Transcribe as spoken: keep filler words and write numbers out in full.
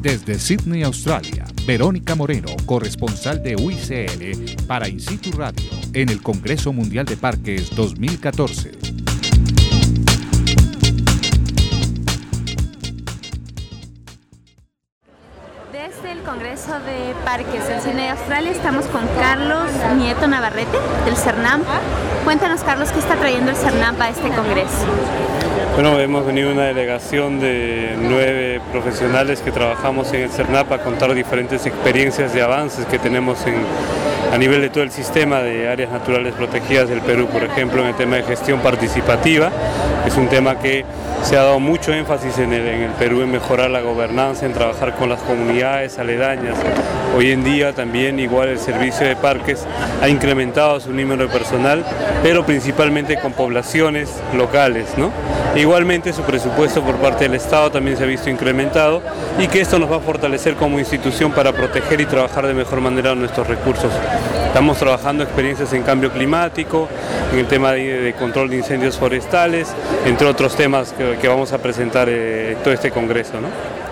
Desde Sydney, Australia, Verónica Moreno, corresponsal de U I C N para In Situ Radio en el Congreso Mundial de Parques dos mil catorce. Desde el Congreso de Parques en Sydney, Australia, estamos con Carlos Nieto Navarrete del CERNAMPA. Cuéntanos, Carlos, ¿qué está trayendo el CERNAMPA a este congreso? Bueno, hemos venido una delegación de nueve profesionales que trabajamos en el CERNAMPA a contar diferentes experiencias de avances que tenemos en, a nivel de todo el sistema de áreas naturales protegidas del Perú, por ejemplo, en el tema de gestión participativa. Es un tema que se ha dado mucho énfasis en el, en el Perú en mejorar la gobernanza, en trabajar con las comunidades aledañas. Hoy en día también igual el servicio de parques ha incrementado su número de personal, pero principalmente con poblaciones locales, ¿no? Igualmente su presupuesto por parte del Estado también se ha visto incrementado y que esto nos va a fortalecer como institución para proteger y trabajar de mejor manera nuestros recursos. Estamos trabajando experiencias en cambio climático, en el tema de, de control de incendios forestales, entre otros temas que, que vamos a presentar en eh, todo este congreso, ¿no?